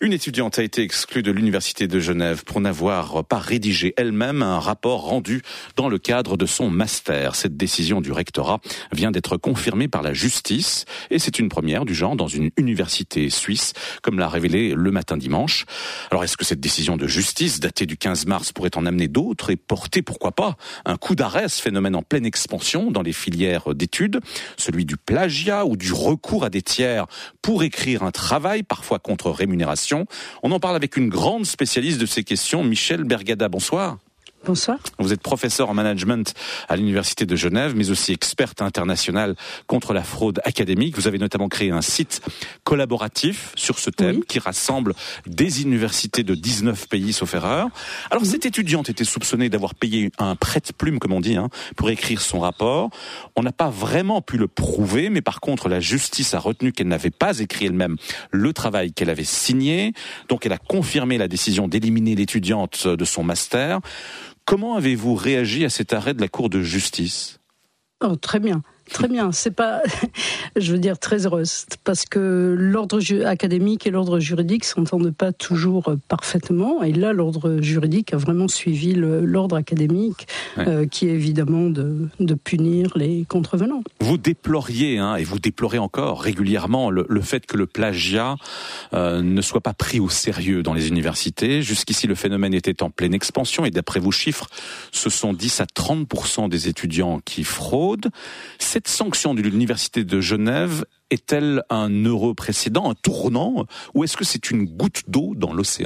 Une étudiante a été exclue de l'Université de Genève pour n'avoir pas rédigé elle-même un rapport rendu dans le cadre de son master. Cette décision du rectorat vient d'être confirmée par la justice et c'est une première du genre dans une université suisse, comme l'a révélé Le Matin dimanche. Alors est-ce que cette décision de justice, datée du 15 mars, pourrait en amener d'autres et porter, pourquoi pas, un coup d'arrêt à ce phénomène en pleine expansion dans les filières d'études, celui du plagiat ou du recours à des tiers pour écrire un travail, parfois contre rémunération? On en parle avec une grande spécialiste de ces questions, Michèle Bergada. Bonsoir. Bonsoir. Vous êtes professeur en management à l'Université de Genève, mais aussi experte internationale contre la fraude académique. Vous avez notamment créé un site collaboratif sur ce thème qui rassemble des universités de 19 pays, sauf erreur. Alors, cette étudiante était soupçonnée d'avoir payé un prête-plume, comme on dit, pour écrire son rapport. On n'a pas vraiment pu le prouver, mais par contre, la justice a retenu qu'elle n'avait pas écrit elle-même le travail qu'elle avait signé. Donc, elle a confirmé la décision d'éliminer l'étudiante de son master. Comment avez-vous réagi à cet arrêt de la Cour de justice ? Oh, très bien. Très bien, c'est pas, je veux dire, très heureuse, parce que l'ordre académique et l'ordre juridique s'entendent pas toujours parfaitement, et là, l'ordre juridique a vraiment suivi l'ordre académique, qui est évidemment de punir les contrevenants. Vous déploriez, et vous déplorez encore régulièrement le fait que le plagiat ne soit pas pris au sérieux dans les universités. Jusqu'ici, le phénomène était en pleine expansion, et d'après vos chiffres, ce sont 10 à 30% des étudiants qui fraudent. Cette sanction de l'Université de Genève est-elle un heureux précédent, un tournant, ou est-ce que c'est une goutte d'eau dans l'océan ?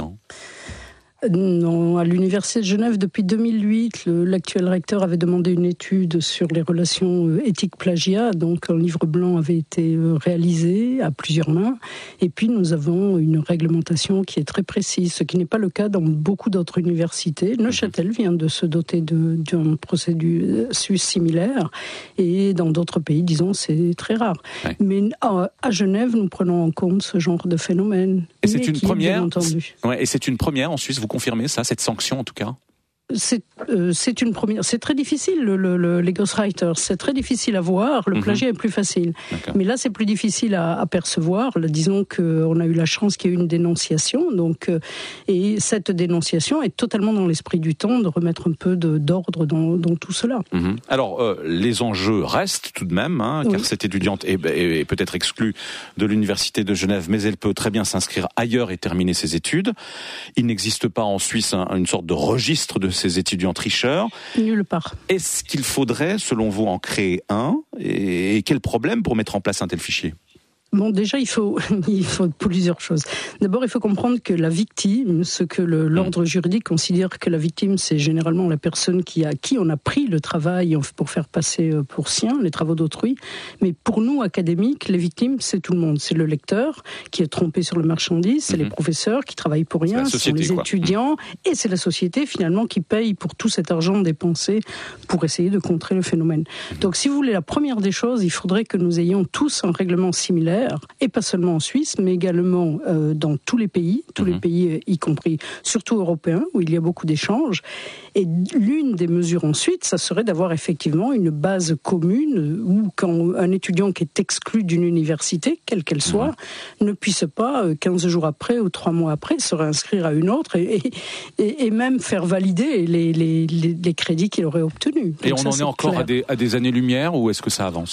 Non, à l'Université de Genève, depuis 2008, l'actuel recteur avait demandé une étude sur les relations éthique-plagiat. Donc, un livre blanc avait été réalisé à plusieurs mains. Et puis, nous avons une réglementation qui est très précise, ce qui n'est pas le cas dans beaucoup d'autres universités. Neuchâtel vient de se doter d'une procédure suisse similaire. Et dans d'autres pays, disons, c'est très rare. Ouais. Mais à Genève, nous prenons en compte ce genre de phénomène. Et c'est une première. Et c'est une première en Suisse. Vous confirmez ça, cette sanction en tout cas ? C'est une première. C'est très difficile, les ghostwriters. C'est très difficile à voir. Le plagiat est plus facile. D'accord. Mais là, c'est plus difficile à percevoir. Disons qu'on a eu la chance qu'il y ait eu une dénonciation. Donc, et cette dénonciation est totalement dans l'esprit du temps de remettre un peu d'ordre dans tout cela. Alors, les enjeux restent tout de même, car cette étudiante est peut-être exclue de l'Université de Genève, mais elle peut très bien s'inscrire ailleurs et terminer ses études. Il n'existe pas en Suisse une sorte de registre de ces étudiants tricheurs. Nulle part. Est-ce qu'il faudrait, selon vous, en créer un ? Et quel problème pour mettre en place un tel fichier ? Bon, déjà, il faut plusieurs choses. D'abord, il faut comprendre que la victime, ce que l'ordre juridique considère que la victime, c'est généralement la personne à qui on a pris le travail pour faire passer pour sien les travaux d'autrui. Mais pour nous, académiques, les victimes, c'est tout le monde. C'est le lecteur qui est trompé sur le marchandise, c'est les professeurs qui travaillent pour rien, ce sont les étudiants, et c'est la société, finalement, qui paye pour tout cet argent dépensé pour essayer de contrer le phénomène. Donc, si vous voulez, la première des choses, il faudrait que nous ayons tous un règlement similaire, et pas seulement en Suisse, mais également dans tous les pays, y compris surtout européens, où il y a beaucoup d'échanges. Et l'une des mesures ensuite, ça serait d'avoir effectivement une base commune où quand un étudiant qui est exclu d'une université, quelle qu'elle soit, ne puisse pas, 15 jours après ou 3 mois après, se réinscrire à une autre et même faire valider les crédits qu'il aurait obtenus. Et donc on en est encore à des années-lumière, ou est-ce que ça avance ?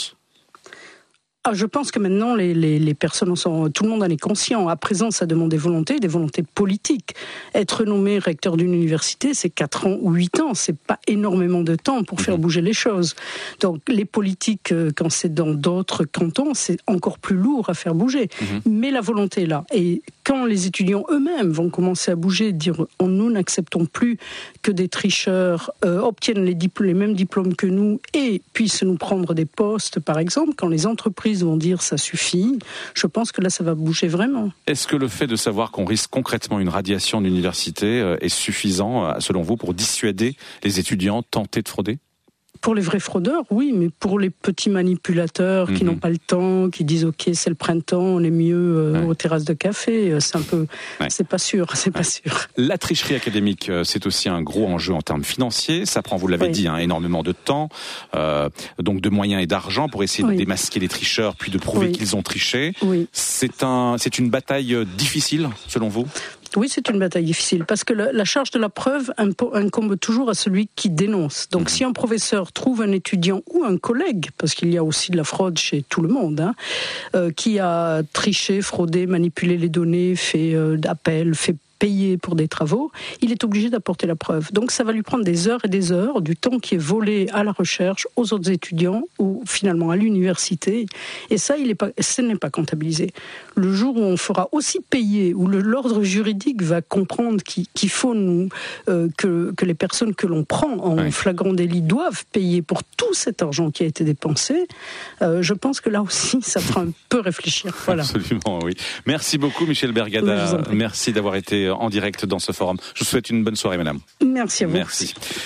Je pense que maintenant, les personnes tout le monde en est conscient. À présent, ça demande des volontés politiques. Être nommé recteur d'une université, c'est 4 ans ou 8 ans. C'est pas énormément de temps pour faire bouger les choses. Donc, les politiques, quand c'est dans d'autres cantons, c'est encore plus lourd à faire bouger. Mais la volonté est là. Et quand les étudiants eux-mêmes vont commencer à bouger, dire nous n'acceptons plus que des tricheurs obtiennent les mêmes diplômes que nous et puissent nous prendre des postes, par exemple, quand les entreprises vont dire ça suffit, je pense que là ça va bouger vraiment. Est-ce que le fait de savoir qu'on risque concrètement une radiation de l'université est suffisant, selon vous, pour dissuader les étudiants tentés de frauder ? Pour les vrais fraudeurs, oui, mais pour les petits manipulateurs qui n'ont pas le temps, qui disent ok, c'est le printemps, on est mieux aux terrasses de café, c'est un peu, c'est pas sûr. La tricherie académique, c'est aussi un gros enjeu en termes financiers. Ça prend, vous l'avez dit, énormément de temps, donc de moyens et d'argent pour essayer de démasquer les tricheurs, puis de prouver qu'ils ont triché. Oui. C'est une bataille difficile, selon vous ? Oui, c'est une bataille difficile parce que la charge de la preuve incombe toujours à celui qui dénonce. Donc, si un professeur trouve un étudiant ou un collègue, parce qu'il y a aussi de la fraude chez tout le monde, qui a triché, fraudé, manipulé les données, fait d'appels, fait payer pour des travaux, il est obligé d'apporter la preuve. Donc ça va lui prendre des heures et des heures, du temps qui est volé à la recherche, aux autres étudiants ou finalement à l'université. Et ça, ce n'est pas comptabilisé. Le jour où on fera aussi payer, où l'ordre juridique va comprendre qu'il faut que les personnes que l'on prend en flagrant délit doivent payer pour tout cet argent qui a été dépensé, je pense que là aussi, ça fera un peu réfléchir. Voilà. Absolument, oui. Merci beaucoup, Michèle Bergada. Merci d'avoir été en direct dans ce forum. Je vous souhaite une bonne soirée, madame. Merci à vous. Merci.